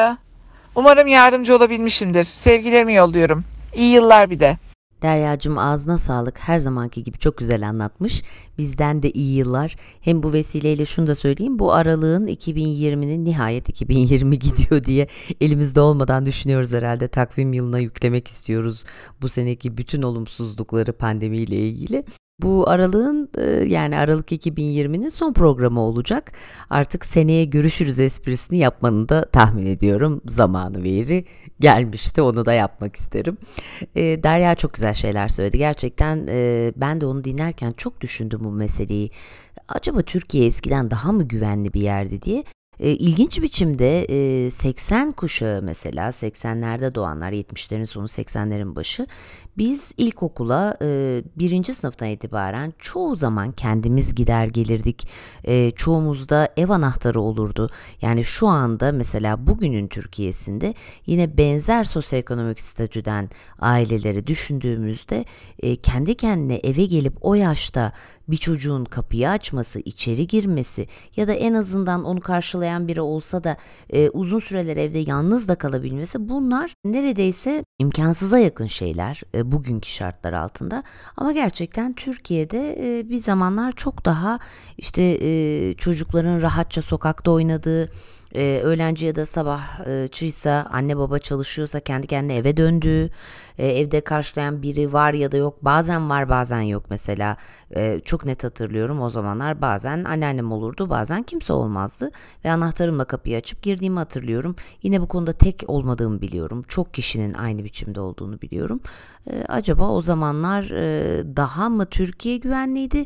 Umarım yardımcı olabilmişimdir. Sevgilerimi yolluyorum. İyi yıllar bir de. Deryacığım ağzına sağlık, her zamanki gibi çok güzel anlatmış. Bizden de iyi yıllar. Hem bu vesileyle şunu da söyleyeyim, bu aralığın 2020'nin nihayet 2020 gidiyor diye elimizde olmadan düşünüyoruz herhalde. Takvim yılına yüklemek istiyoruz bu seneki bütün olumsuzlukları pandemiyle ilgili. Bu aralığın yani Aralık 2020'nin son programı olacak. Artık seneye görüşürüz esprisini yapmanı da tahmin ediyorum. Zamanı ve yeri gelmişti, onu da yapmak isterim. Derya çok güzel şeyler söyledi. Gerçekten ben de onu dinlerken çok düşündüm bu meseleyi. Acaba Türkiye eskiden daha mı güvenli bir yerdi diye. İlginç biçimde 80 kuşağı, mesela 80'lerde doğanlar, 70'lerin sonu 80'lerin başı, biz ilkokula 1. sınıftan itibaren çoğu zaman kendimiz gider gelirdik. Çoğumuzda ev anahtarı olurdu. Yani şu anda mesela bugünün Türkiye'sinde yine benzer sosyoekonomik statüden aileleri düşündüğümüzde kendi kendine eve gelip o yaşta bir çocuğun kapıyı açması, içeri girmesi ya da en azından onu karşılayan biri olsa da uzun süreler evde yalnız da kalabilmesi, bunlar neredeyse imkansıza yakın şeyler bugünkü şartlar altında. Ama gerçekten Türkiye'de bir zamanlar çok daha işte çocukların rahatça sokakta oynadığı, öğlenci ya da sabahçıysa, anne baba çalışıyorsa kendi kendine eve döndüğü, evde karşılayan biri var ya da yok, bazen var bazen yok mesela. Çok net hatırlıyorum, o zamanlar bazen anneannem olurdu, bazen kimse olmazdı ve anahtarımla kapıyı açıp girdiğimi hatırlıyorum. Yine bu konuda tek olmadığımı biliyorum, çok kişinin aynı biçimde olduğunu biliyorum. Acaba o zamanlar daha mı Türkiye güvenliydi,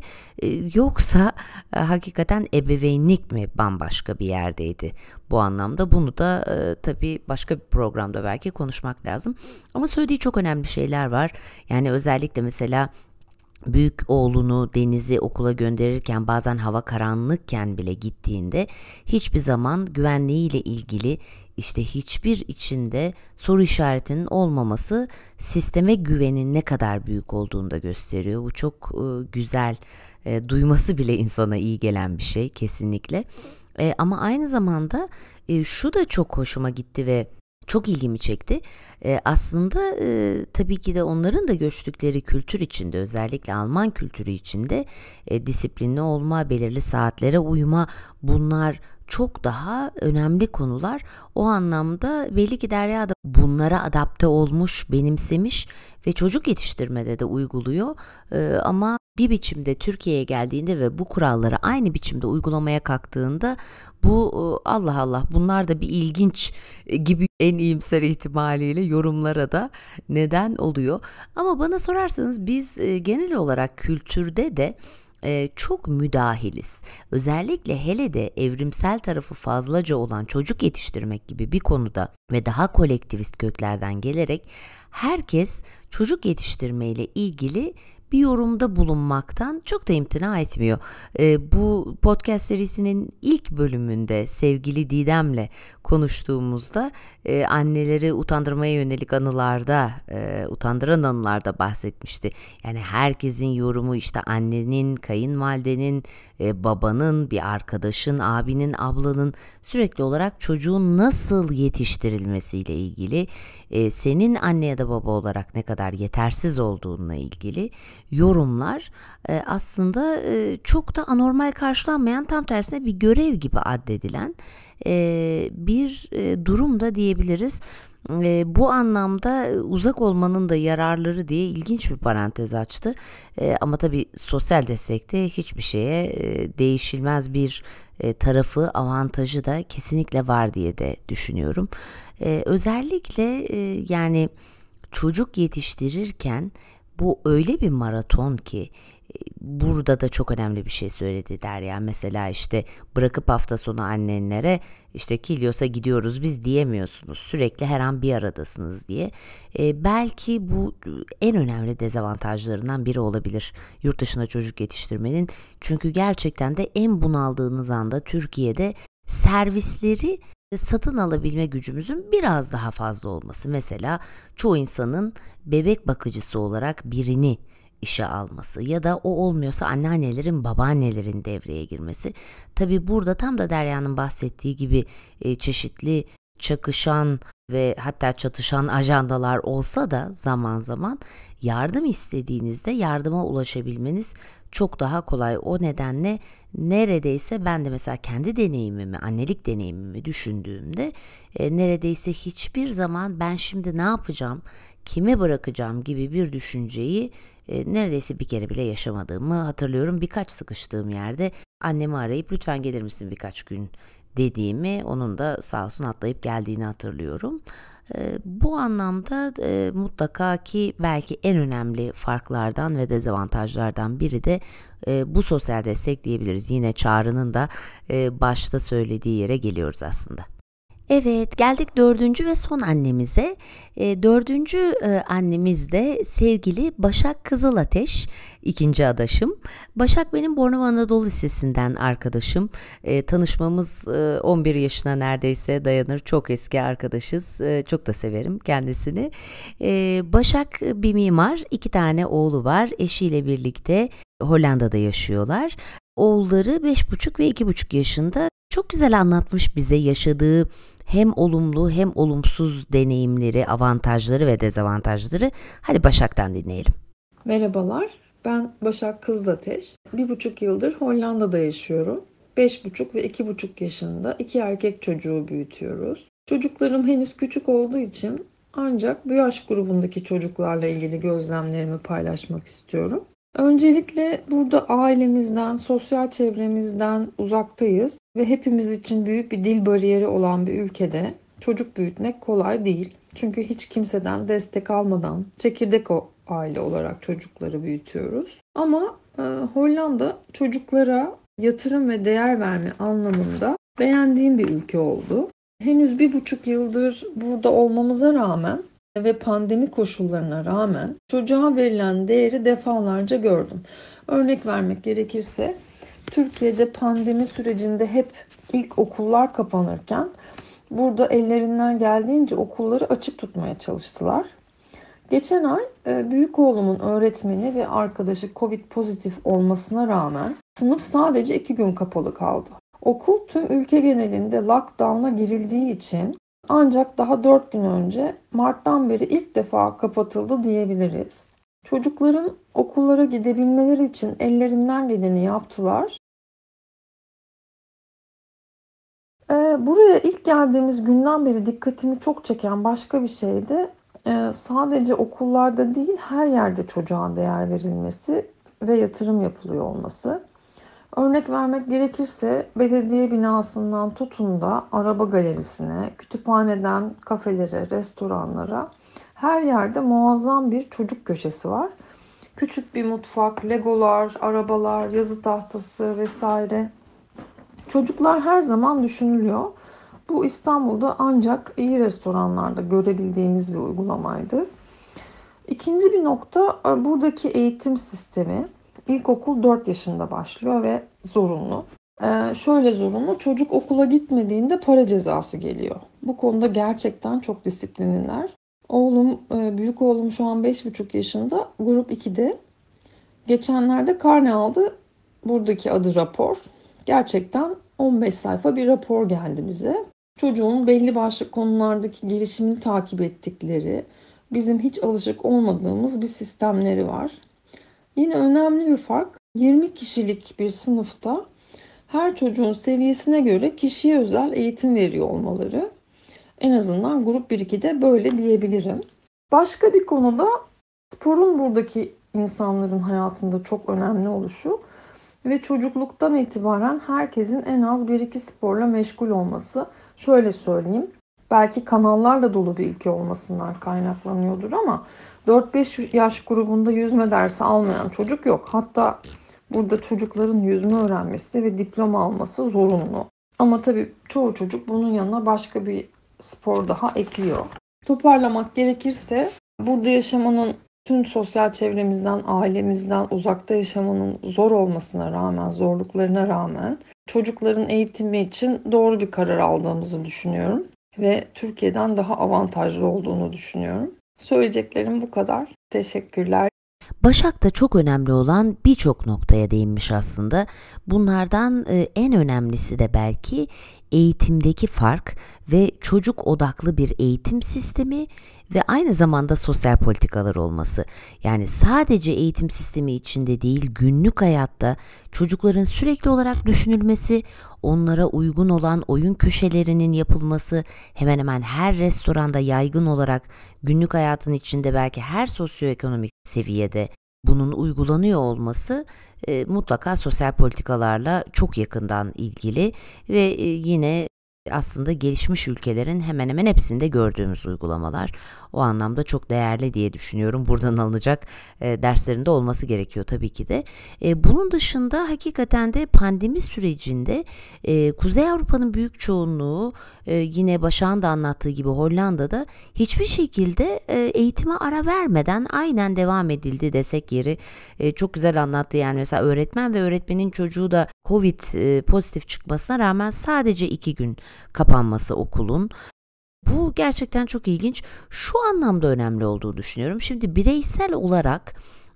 yoksa hakikaten ebeveynlik mi bambaşka bir yerdeydi? Bu anlamda bunu da tabii başka bir programda belki konuşmak lazım. Ama söylediği çok önemli şeyler var. Yani özellikle mesela büyük oğlunu Deniz'i okula gönderirken bazen hava karanlıkken bile gittiğinde hiçbir zaman güvenliğiyle ilgili işte hiçbir içinde soru işaretinin olmaması sisteme güvenin ne kadar büyük olduğunu da gösteriyor. Bu çok güzel, duyması bile insana iyi gelen bir şey kesinlikle. Ama aynı zamanda şu da çok hoşuma gitti ve çok ilgimi çekti. Aslında tabii ki de onların da göçtükleri kültür içinde, özellikle Alman kültürü içinde disiplinli olma, belirli saatlere uyma, bunlar çok daha önemli konular. O anlamda belli ki Derya da bunlara adapte olmuş, benimsemiş ve çocuk yetiştirmede de uyguluyor. Ama bir biçimde Türkiye'ye geldiğinde ve bu kuralları aynı biçimde uygulamaya kalktığında bu Allah Allah, bunlar da bir ilginç gibi en iyimser ihtimaliyle yorumlara da neden oluyor. Ama bana sorarsanız biz genel olarak kültürde de çok müdahiliz. Özellikle hele de evrimsel tarafı fazlaca olan çocuk yetiştirmek gibi bir konuda ve daha kolektivist köklerden gelerek herkes çocuk yetiştirme ile ilgili bir yorumda bulunmaktan çok da imtina etmiyor. Bu podcast serisinin ilk bölümünde sevgili Didem'le konuştuğumuzda anneleri utandırmaya yönelik utandıran anılarda bahsetmişti. Yani herkesin yorumu işte annenin, kayınvalidenin, babanın, bir arkadaşın, abinin, ablanın sürekli olarak çocuğun nasıl yetiştirilmesiyle ilgili, senin anne ya da baba olarak ne kadar yetersiz olduğunla ilgili yorumlar aslında çok da anormal karşılanmayan, tam tersine bir görev gibi addedilen bir durum da diyebiliriz. Bu anlamda uzak olmanın da yararları diye ilginç bir parantez açtı. Ama tabii sosyal destekte hiçbir şeye değişilmez bir tarafı, avantajı da kesinlikle var diye de düşünüyorum. Özellikle yani çocuk yetiştirirken bu öyle bir maraton ki, burada da çok önemli bir şey söyledi Derya. Mesela işte bırakıp hafta sonu annenlere işte Kilyos'a gidiyoruz biz diyemiyorsunuz. Sürekli her an bir aradasınız diye. Belki bu en önemli dezavantajlarından biri olabilir yurt dışında çocuk yetiştirmenin. Çünkü gerçekten de en bunaldığınız anda Türkiye'de servisleri satın alabilme gücümüzün biraz daha fazla olması. Mesela çoğu insanın bebek bakıcısı olarak birini işe alması ya da o olmuyorsa anneannelerin, babaannelerin devreye girmesi. Tabii burada tam da Derya'nın bahsettiği gibi çeşitli çakışan ve hatta çatışan ajandalar olsa da zaman zaman yardım istediğinizde yardıma ulaşabilmeniz çok daha kolay. O nedenle neredeyse ben de mesela kendi deneyimimi, annelik deneyimimi düşündüğümde neredeyse hiçbir zaman ben şimdi ne yapacağım, kime bırakacağım gibi bir düşünceyi neredeyse bir kere bile yaşamadığımı hatırlıyorum. Birkaç sıkıştığım yerde annemi arayıp lütfen gelir misin birkaç gün dediğimi, onun da sağ olsun atlayıp geldiğini hatırlıyorum. Bu anlamda mutlaka ki belki en önemli farklardan ve dezavantajlardan biri de bu sosyal destek diyebiliriz. Yine Çağrı'nın da başta söylediği yere geliyoruz aslında. Evet, geldik dördüncü ve son annemize. Dördüncü annemiz de sevgili Başak Kızılateş, ikinci adaşım. Başak benim Bornova Anadolu Lisesi'nden arkadaşım. Tanışmamız 11 yaşına neredeyse dayanır. Çok eski arkadaşız. Çok da severim kendisini. Başak bir mimar, 2 tane oğlu var. Eşiyle birlikte Hollanda'da yaşıyorlar. Oğulları 5,5 ve 2,5 yaşında. Çok güzel anlatmış bize yaşadığı hem olumlu hem olumsuz deneyimleri, avantajları ve dezavantajları. Hadi Başak'tan dinleyelim. Merhabalar, ben Başak Kızılateş. 1,5 yıldır Hollanda'da yaşıyorum. 5,5 ve 2,5 yaşında 2 erkek çocuğu büyütüyoruz. Çocuklarım henüz küçük olduğu için ancak bu yaş grubundaki çocuklarla ilgili gözlemlerimi paylaşmak istiyorum. Öncelikle burada ailemizden, sosyal çevremizden uzaktayız ve hepimiz için büyük bir dil bariyeri olan bir ülkede çocuk büyütmek kolay değil. Çünkü hiç kimseden destek almadan çekirdek aile olarak çocukları büyütüyoruz. Ama Hollanda çocuklara yatırım ve değer verme anlamında beğendiğim bir ülke oldu. Henüz 1,5 yıldır burada olmamıza rağmen ve pandemi koşullarına rağmen çocuğa verilen değeri defalarca gördüm. Örnek vermek gerekirse Türkiye'de pandemi sürecinde hep ilk okullar kapanırken burada ellerinden geldiğince okulları açık tutmaya çalıştılar. Geçen ay büyük oğlumun öğretmeni ve arkadaşı Covid pozitif olmasına rağmen sınıf sadece 2 gün kapalı kaldı. Okul tüm ülke genelinde lockdown'a girildiği için ancak daha 4 gün önce Mart'tan beri ilk defa kapatıldı diyebiliriz. Çocukların okullara gidebilmeleri için ellerinden geleni yaptılar. Buraya ilk geldiğimiz günden beri dikkatimi çok çeken başka bir şey de sadece okullarda değil her yerde çocuğa değer verilmesi ve yatırım yapılıyor olması. Örnek vermek gerekirse belediye binasından tutun da araba galerisine, kütüphaneden kafelere, restoranlara her yerde muazzam bir çocuk köşesi var. Küçük bir mutfak, legolar, arabalar, yazı tahtası vesaire. Çocuklar her zaman düşünülüyor. Bu İstanbul'da ancak iyi restoranlarda görebildiğimiz bir uygulamaydı. İkinci bir nokta buradaki eğitim sistemi. İlkokul 4 yaşında başlıyor ve zorunlu. Şöyle zorunlu, çocuk okula gitmediğinde para cezası geliyor. Bu konuda gerçekten çok disiplinliler. Büyük oğlum şu an 5,5 yaşında, grup 2'de. Geçenlerde karne aldı. Buradaki adı rapor. Gerçekten 15 sayfa bir rapor geldi bize. Çocuğun belli başlı konulardaki gelişimini takip ettikleri, bizim hiç alışık olmadığımız bir sistemleri var. Yine önemli bir fark, 20 kişilik bir sınıfta her çocuğun seviyesine göre kişiye özel eğitim veriyor olmaları. En azından grup 1-2'de böyle diyebilirim. Başka bir konuda sporun buradaki insanların hayatında çok önemli oluşu ve çocukluktan itibaren herkesin en az 1-2 sporla meşgul olması. Şöyle söyleyeyim, belki kanallarla dolu bir ülke olmasından kaynaklanıyordur ama 4-5 yaş grubunda yüzme dersi almayan çocuk yok. Hatta burada çocukların yüzme öğrenmesi ve diploma alması zorunlu. Ama tabii çoğu çocuk bunun yanına başka bir spor daha ekliyor. Toparlamak gerekirse burada yaşamanın tüm sosyal çevremizden, ailemizden uzakta yaşamanın zor olmasına rağmen, zorluklarına rağmen çocukların eğitimi için doğru bir karar aldığımızı düşünüyorum ve Türkiye'den daha avantajlı olduğunu düşünüyorum. Söyleyeceklerim bu kadar. Teşekkürler. Başak da çok önemli olan birçok noktaya değinmiş aslında. Bunlardan en önemlisi de belki eğitimdeki fark ve çocuk odaklı bir eğitim sistemi ve aynı zamanda sosyal politikalar olması. Yani sadece eğitim sistemi içinde değil, günlük hayatta çocukların sürekli olarak düşünülmesi, onlara uygun olan oyun köşelerinin yapılması, hemen hemen her restoranda yaygın olarak günlük hayatın içinde belki her sosyoekonomik seviyede bunun uygulanıyor olması mutlaka sosyal politikalarla çok yakından ilgili ve yine aslında gelişmiş ülkelerin hemen hemen hepsinde gördüğümüz uygulamalar. O anlamda çok değerli diye düşünüyorum. Buradan alınacak derslerinde olması gerekiyor tabii ki de. Bunun dışında hakikaten de pandemi sürecinde Kuzey Avrupa'nın büyük çoğunluğu yine Başak'ın da anlattığı gibi Hollanda'da hiçbir şekilde eğitime ara vermeden aynen devam edildi desek yeri. Çok güzel anlattı yani mesela öğretmen ve öğretmenin çocuğu da Covid pozitif çıkmasına rağmen sadece 2 gün kapanması okulun. Bu gerçekten çok ilginç. Şu anlamda önemli olduğunu düşünüyorum. Şimdi bireysel olarak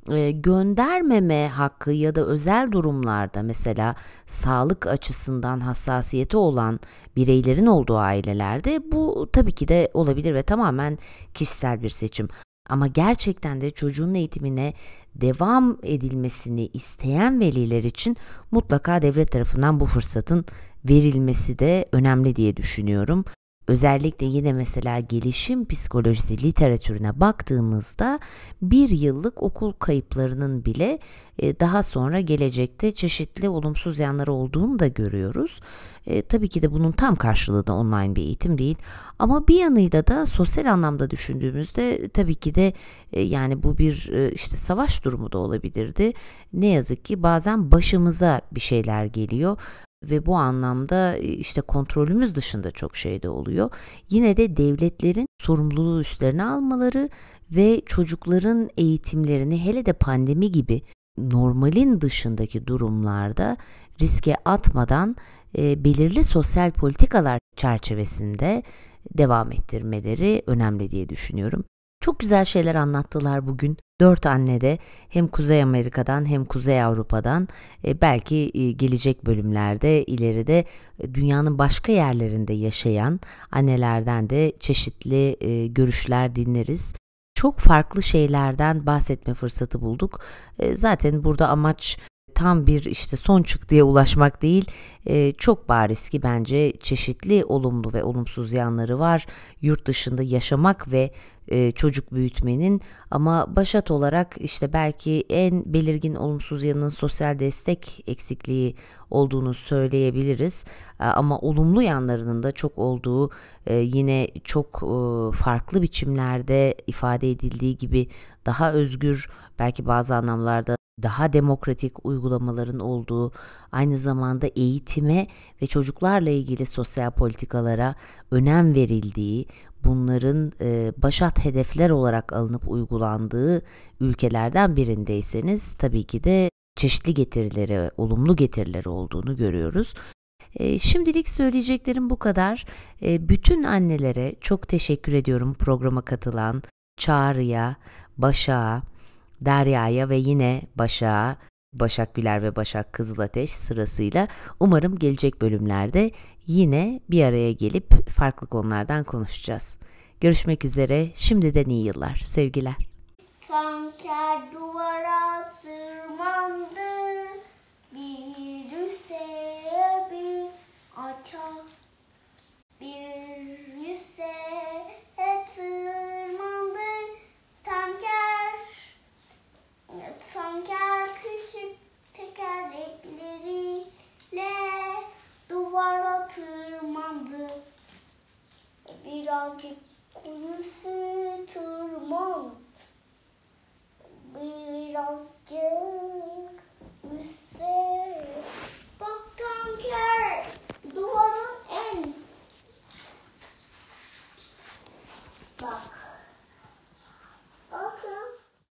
göndermeme hakkı ya da özel durumlarda mesela sağlık açısından hassasiyeti olan bireylerin olduğu ailelerde bu tabii ki de olabilir ve tamamen kişisel bir seçim. Ama gerçekten de çocuğun eğitimine devam edilmesini isteyen veliler için mutlaka devlet tarafından bu fırsatın verilmesi de önemli diye düşünüyorum. Özellikle yine mesela gelişim psikolojisi literatürüne baktığımızda 1 yıllık okul kayıplarının bile daha sonra gelecekte çeşitli olumsuz yanları olduğunu da görüyoruz. Tabii ki de bunun tam karşılığı da online bir eğitim değil. Ama bir yanıyla da sosyal anlamda düşündüğümüzde tabii ki de yani bu bir işte savaş durumu da olabilirdi. Ne yazık ki bazen başımıza bir şeyler geliyor. Ve bu anlamda işte kontrolümüz dışında çok şey de oluyor. Yine de devletlerin sorumluluğu üstlerine almaları ve çocukların eğitimlerini hele de pandemi gibi normalin dışındaki durumlarda riske atmadan belirli sosyal politikalar çerçevesinde devam ettirmeleri önemli diye düşünüyorum. Çok güzel şeyler anlattılar bugün. 4 anne de hem Kuzey Amerika'dan hem Kuzey Avrupa'dan belki gelecek bölümlerde ileride dünyanın başka yerlerinde yaşayan annelerden de çeşitli görüşler dinleriz. Çok farklı şeylerden bahsetme fırsatı bulduk. Zaten burada amaç tam bir işte son çıktıya ulaşmak değil, çok bariz ki bence çeşitli olumlu ve olumsuz yanları var. Yurt dışında yaşamak ve çocuk büyütmenin ama başat olarak işte belki en belirgin olumsuz yanının sosyal destek eksikliği olduğunu söyleyebiliriz. Ama olumlu yanlarının da çok olduğu yine çok farklı biçimlerde ifade edildiği gibi daha özgür belki bazı anlamlarda daha demokratik uygulamaların olduğu, aynı zamanda eğitime ve çocuklarla ilgili sosyal politikalara önem verildiği, bunların başat hedefler olarak alınıp uygulandığı ülkelerden birindeyseniz tabii ki de çeşitli getirileri, olumlu getirileri olduğunu görüyoruz. Şimdilik söyleyeceklerim bu kadar. Bütün annelere çok teşekkür ediyorum programa katılan Çağrı'ya, Başak'a, Derya'ya ve yine Başak'a, Başak Güler ve Başak Kızılateş sırasıyla. Umarım gelecek bölümlerde yine bir araya gelip farklı konulardan konuşacağız. Görüşmek üzere, şimdiden iyi yıllar, sevgiler. Sanker duvara tırmandı, bir üste bir aça, bir üste tırmandı. Tanker küçük tekerlekleriyle duvara tırmandı. Birazcık kuyusu tırmandı. Birazcık üste